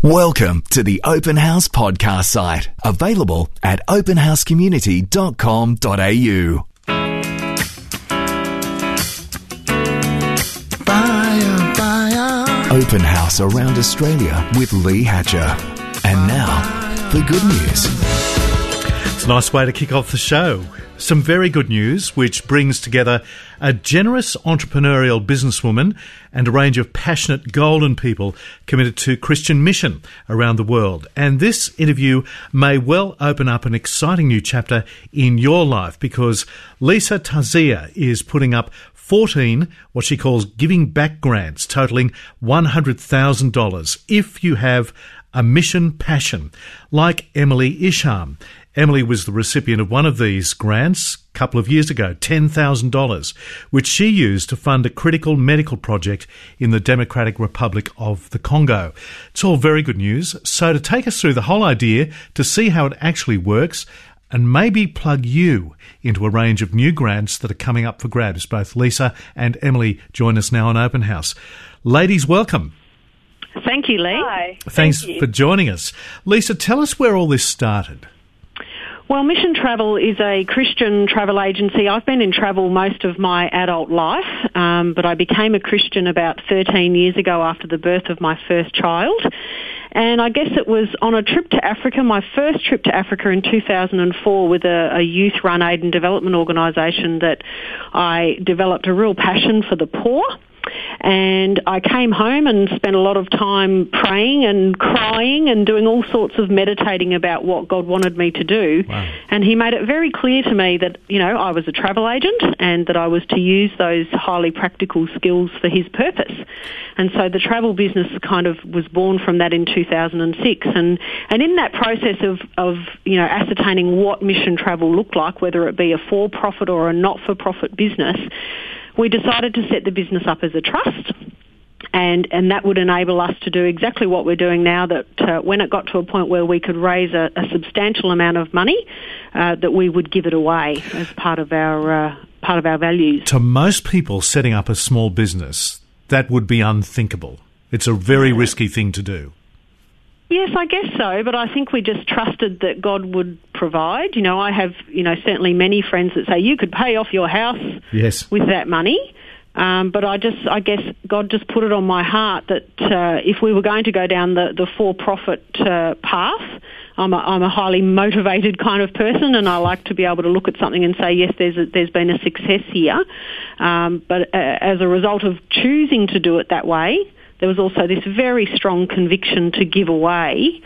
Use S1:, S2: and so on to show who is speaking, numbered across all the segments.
S1: Welcome to the Open House podcast site, available at openhousecommunity.com.au. Open House around Australia with Lee Hatcher. And now, the good news.
S2: It's a nice way to kick off the show. Some very good news, which brings together a generous entrepreneurial businesswoman and a range of passionate golden people committed to Christian mission around the world. And this interview may well open up an exciting new chapter in your life, because Lisa Tazia is putting up 14 what she calls giving back grants totalling $100,000 if you have a mission passion, like Emily Isham. Emily was the recipient of one of these grants a couple of years ago, $10,000, which she used to fund a critical medical project in the Democratic Republic of the Congo. It's all very good news. So to take us through the whole idea, to see how it actually works, and maybe plug you into a range of new grants that are coming up for grabs, both Lisa and Emily join us now on Open House. Ladies, welcome.
S3: Thank you, Lee.
S4: Hi.
S2: Thanks for joining us. Lisa, tell us where all this started.
S3: Well, Mission Travel is a Christian travel agency. I've been in travel most of my adult life, but I became a Christian about 13 years ago after the birth of my first child. And I guess it was on a trip to Africa, my first trip to Africa in 2004 with a youth-run aid and development organisation, that I developed a real passion for the poor. And I came home and spent a lot of time praying and crying and doing all sorts of meditating about what God wanted me to do.
S2: Wow.
S3: And he made it very clear to me that, you know, I was a travel agent and that I was to use those highly practical skills for his purpose. And so the travel business kind of was born from that in 2006. And in that process of you know, ascertaining what mission travel looked like, whether it be a for-profit or a not-for-profit business, we decided to set the business up as a trust, and that would enable us to do exactly what we're doing now, that when it got to a point where we could raise a substantial amount of money, that we would give it away as part of our values.
S2: To most people setting up a small business, that would be unthinkable. It's a very risky thing to do.
S3: Yes, I guess so, but I think we just trusted that God would provide. You know, I have, you know, certainly many friends that say you could pay off your house with that money. But I guess God just put it on my heart that if we were going to go down the for-profit path, I'm a highly motivated kind of person, and I like to be able to look at something and say, yes, there's been a success here. But as a result of choosing to do it that way, there was also this very strong conviction to give away,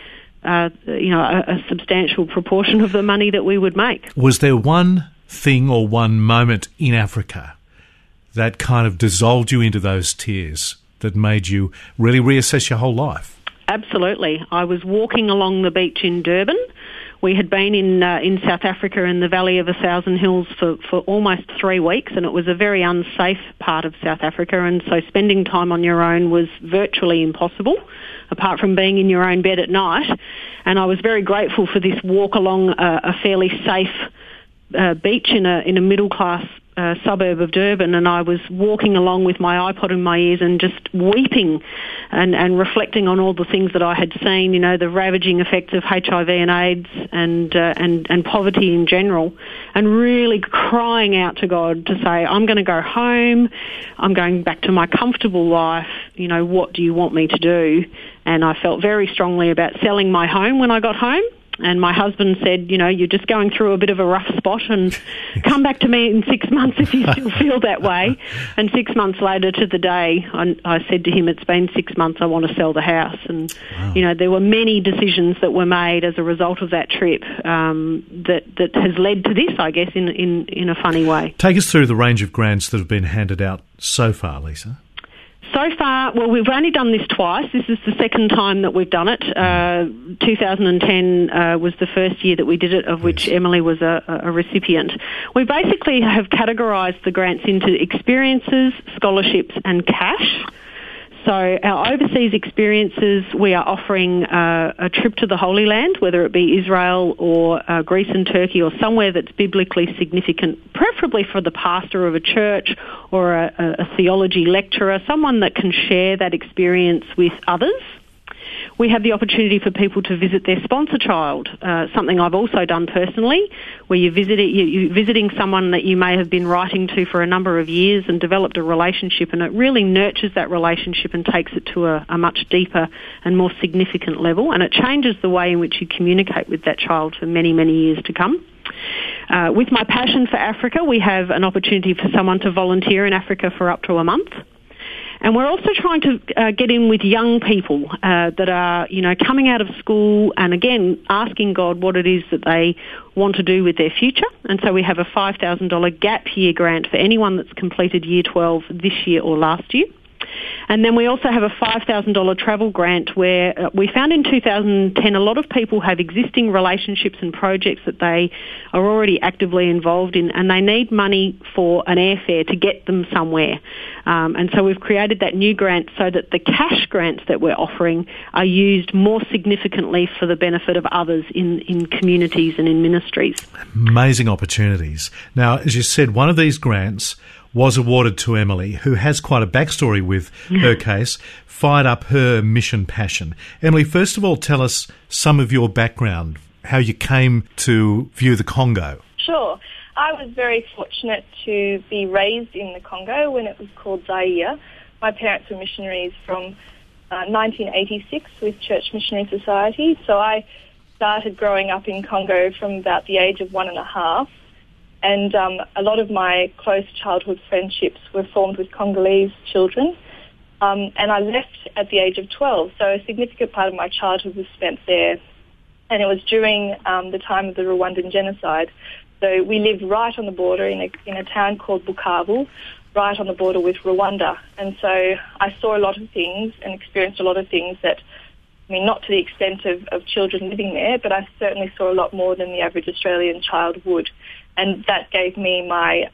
S3: a substantial proportion of the money that we would make.
S2: Was there one thing or one moment in Africa that kind of dissolved you into those tears, that made you really reassess your whole life?
S3: Absolutely. I was walking along the beach in Durban. We had been in South Africa in the Valley of 1,000 Hills for almost 3 weeks, and it was a very unsafe part of South Africa, and so spending time on your own was virtually impossible, apart from being in your own bed at night. And I was very grateful for this walk along a fairly safe beach in a middle-class suburb of Durban, and I was walking along with my iPod in my ears and just weeping and reflecting on all the things that I had seen, you know, the ravaging effects of HIV and AIDS and poverty in general, and really crying out to God to say, I'm going to go home, I'm going back to my comfortable life, you know, what do you want me to do? And I felt very strongly about selling my home when I got home. And my husband said, you know, you're just going through a bit of a rough spot, and come back to me in 6 months if you still feel that way. And 6 months later to the day, I said to him, it's been 6 months, I want to sell the house. And,
S2: wow.
S3: You know, there were many decisions that were made as a result of that trip that has led to this, I guess, in a funny way.
S2: Take us through the range of grants that have been handed out so far, Lisa.
S3: So far, well, we've only done this twice. This is the second time that we've done it. 2010 was the first year that we did it, of which Emily was a recipient. We basically have categorised the grants into experiences, scholarships and cash. So our overseas experiences, we are offering a trip to the Holy Land, whether it be Israel or Greece and Turkey, or somewhere that's biblically significant, preferably for the pastor of a church or a theology lecturer, someone that can share that experience with others. we have the opportunity for people to visit their sponsor child, something I've also done personally, where you're visiting someone that you may have been writing to for a number of years and developed a relationship, and it really nurtures that relationship and takes it to a much deeper and more significant level, and it changes the way in which you communicate with that child for many, many years to come. With my passion for Africa, we have an opportunity for someone to volunteer in Africa for up to a month. And we're also trying to get in with young people that are, coming out of school and, again, asking God what it is that they want to do with their future. And so we have a $5,000 gap year grant for anyone that's completed Year 12 this year or last year. And then we also have a $5,000 travel grant where we found in 2010 a lot of people have existing relationships and projects that they are already actively involved in, and they need money for an airfare to get them somewhere. And so we've created that new grant so that the cash grants that we're offering are used more significantly for the benefit of others in communities and in ministries.
S2: Amazing opportunities. Now, as you said, one of these grants was awarded to Emily, who has quite a backstory with her case, fired up her mission passion. Emily, first of all, tell us some of your background, how you came to view the Congo.
S4: Sure. I was very fortunate to be raised in the Congo when it was called Zaire. My parents were missionaries from 1986 with Church Missionary Society, so I started growing up in Congo from about the age of 1.5. And a lot of my close childhood friendships were formed with Congolese children. And I left at the age of 12, so a significant part of my childhood was spent there. And it was during the time of the Rwandan genocide. So we lived right on the border in a town called Bukavu, right on the border with Rwanda. And so I saw a lot of things and experienced a lot of things that, not to the extent of children living there, but I certainly saw a lot more than the average Australian child would. And that gave me my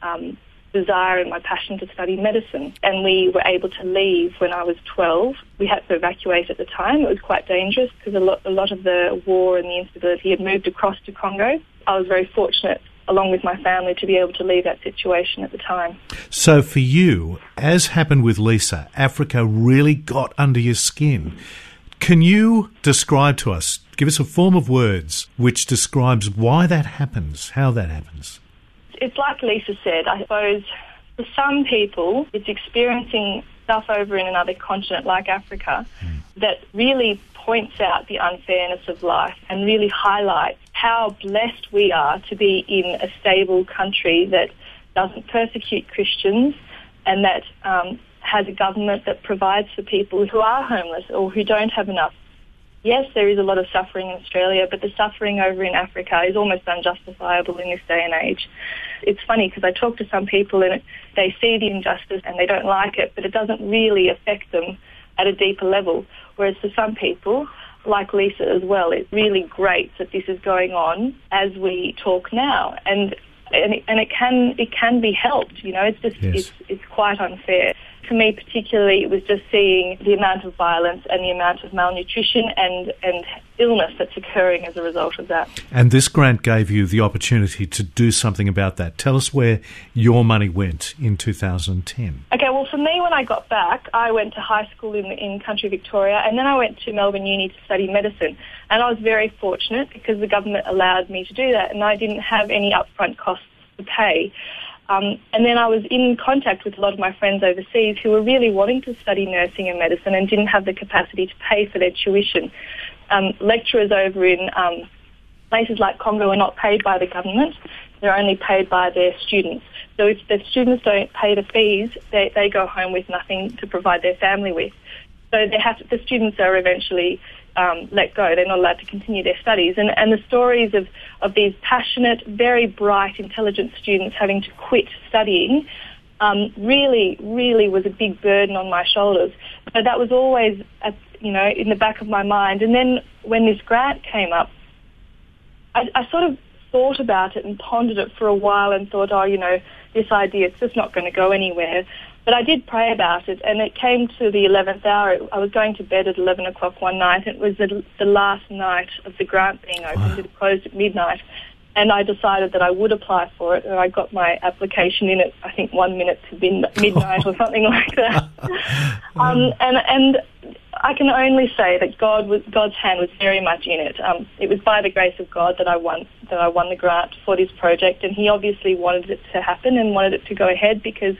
S4: desire and my passion to study medicine. And we were able to leave when I was 12. We had to evacuate at the time. It was quite dangerous because a lot of the war and the instability had moved across to Congo. I was very fortunate, along with my family, to be able to leave that situation at the time.
S2: So for you, as happened with Lisa, Africa really got under your skin. Can you describe to us, give us a form of words which describes why that happens, how that happens?
S4: It's like Lisa said, I suppose for some people it's experiencing stuff over in another continent like Africa that really points out the unfairness of life and really highlights how blessed we are to be in a stable country that doesn't persecute Christians and that has a government that provides for people who are homeless or who don't have enough. Yes, there is a lot of suffering in Australia, but the suffering over in Africa is almost unjustifiable in this day and age. It's funny because I talk to some people and they see the injustice and they don't like it, but it doesn't really affect them at a deeper level. Whereas for some people, like Lisa as well, it's really great that this is going on as we talk now. And it can be helped, it's just,
S2: yes.
S4: it's quite unfair. For me particularly, it was just seeing the amount of violence and the amount of malnutrition and illness that's occurring as a result of that.
S2: And this grant gave you the opportunity to do something about that. Tell us where your money went in 2010.
S4: Okay, well, for me, when I got back, I went to high school in country Victoria, and then I went to Melbourne Uni to study medicine. And I was very fortunate because the government allowed me to do that, and I didn't have any upfront costs to pay. And then I was in contact with a lot of my friends overseas who were really wanting to study nursing and medicine and didn't have the capacity to pay for their tuition. Lecturers over in places like Congo are not paid by the government. They're only paid by their students. So if the students don't pay the fees, they go home with nothing to provide their family with. So the students are eventually let go. They're not allowed to continue their studies. And the stories of these passionate, very bright, intelligent students having to quit studying really, really was a big burden on my shoulders. So that was always, in the back of my mind. And then when this grant came up, I sort of thought about it and pondered it for a while and thought, this idea, it's just not going to go anywhere. But I did pray about it, and it came to the 11th hour. I was going to bed at 11 o'clock one night, and it was the last night of the grant being opened. Wow. It closed at midnight. And I decided that I would apply for it, and I got my application in at, I think, 1 minute to midnight or something like that. And I can only say that God's hand was very much in it. It was by the grace of God that I won the grant for this project, and He obviously wanted it to happen and wanted it to go ahead, because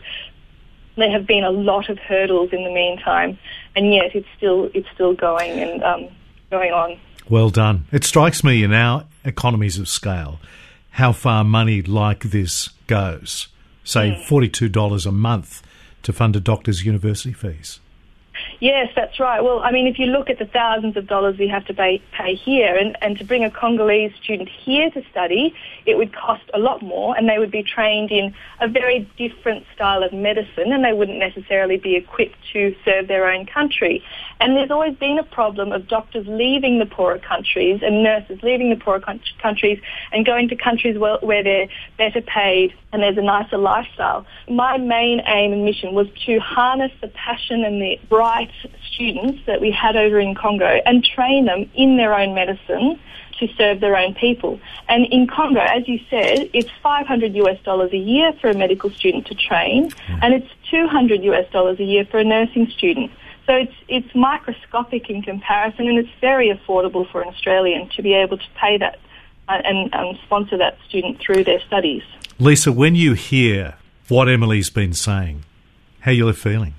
S4: there have been a lot of hurdles in the meantime, and yet it's still going and going on.
S2: Well done. It strikes me in our economies of scale how far money like this goes. Say $42 a month to fund a doctor's university fees.
S4: Yes, that's right. Well, I mean, if you look at the thousands of dollars we have to pay here, and to bring a Congolese student here to study, it would cost a lot more, and they would be trained in a very different style of medicine, and they wouldn't necessarily be equipped to serve their own country. And there's always been a problem of doctors leaving the poorer countries and nurses leaving the poorer countries and going to countries where they're better paid and there's a nicer lifestyle. My main aim and mission was to harness the passion and the bright students that we had over in Congo and train them in their own medicine to serve their own people. And in Congo, as you said, it's $500 a year for a medical student to train, and it's $200 a year for a nursing student. So it's microscopic in comparison, and it's very affordable for an Australian to be able to pay that and sponsor that student through their studies.
S2: Lisa, when you hear what Emily's been saying, how are you feeling?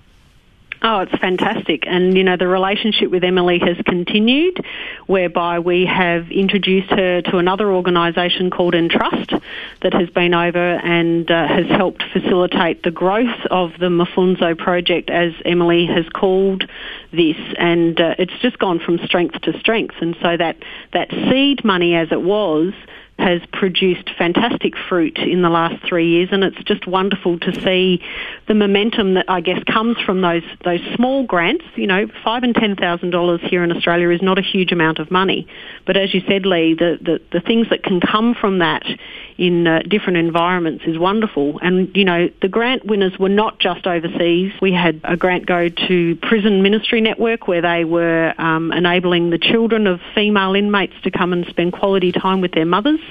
S3: Oh, it's fantastic. And, you know, the relationship with Emily has continued, whereby we have introduced her to another organisation called Entrust that has been over and has helped facilitate the growth of the Mafunzo project, as Emily has called this. And it's just gone from strength to strength. And so that seed money, as it was, has produced fantastic fruit in the last 3 years, and it's just wonderful to see the momentum that I guess comes from those small grants. You know, $5,000 and $10,000 here in Australia is not a huge amount of money, but as you said, Lee, the things that can come from that in different environments is wonderful. And, you know, the grant winners were not just overseas. We had a grant go to Prison Ministry Network, where they were enabling the children of female inmates to come and spend quality time with their mothers.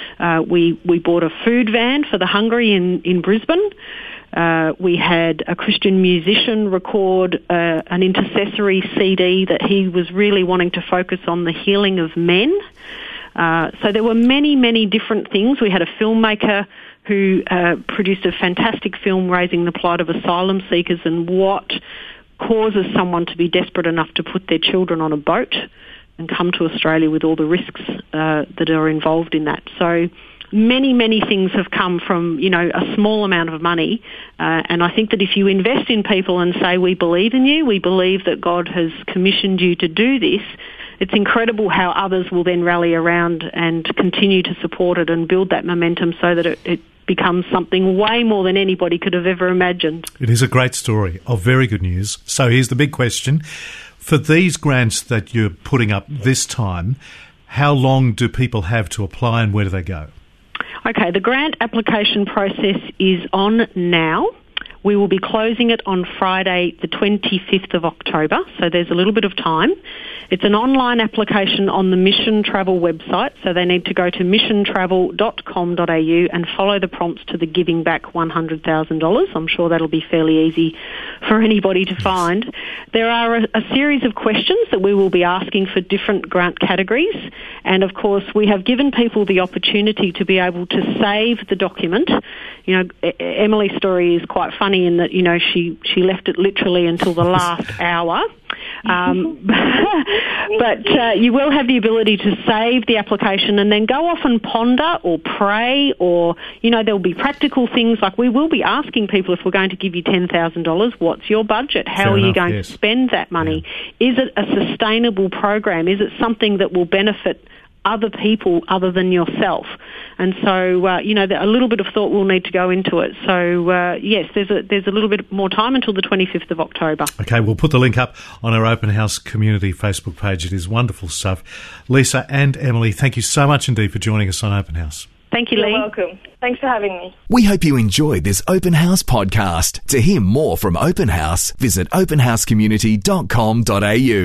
S3: We bought a food van for the hungry in Brisbane. We had a Christian musician record an intercessory CD that he was really wanting to focus on the healing of men. So there were many, many different things. We had a filmmaker who produced a fantastic film raising the plight of asylum seekers and what causes someone to be desperate enough to put their children on a boat and come to Australia with all the risks that are involved in that. So many, many things have come from, you know, a small amount of money. And I think that if you invest in people and say, we believe in you, we believe that God has commissioned you to do this, it's incredible how others will then rally around and continue to support it and build that momentum so that it becomes something way more than anybody could have ever imagined.
S2: It is a great story of very good news. So here's the big question. For these grants that you're putting up this time, how long do people have to apply and where do they go?
S3: Okay, the grant application process is on now. We will be closing it on Friday, the 25th of October, so there's a little bit of time. It's an online application on the Mission Travel website, so they need to go to missiontravel.com.au and follow the prompts to the Giving Back $100,000. I'm sure that'll be fairly easy for anybody to find. There are a series of questions that we will be asking for different grant categories, and of course we have given people the opportunity to be able to save the document. You know, Emily's story is quite funny in that, you know, she left it literally until the last hour. But you will have the ability to save the application and then go off and ponder or pray, or, you know, there will be practical things like we will be asking people, if we're going to give you $10,000, what's your budget? How are you going to spend that money? Yeah. Is it a sustainable program? Is it something that will benefit other people other than yourself? And so, you know, a little bit of thought will need to go into it. So, yes, there's a little bit more time until the 25th of October. Okay,
S2: we'll put the link up on our Open House community Facebook page. It is wonderful stuff. Lisa and Emily, thank you so much indeed for joining us on Open House.
S3: Thank you, Lee.
S4: You're welcome. Thanks for having me.
S1: We hope you enjoyed this Open House podcast. To hear more from Open House, visit openhousecommunity.com.au.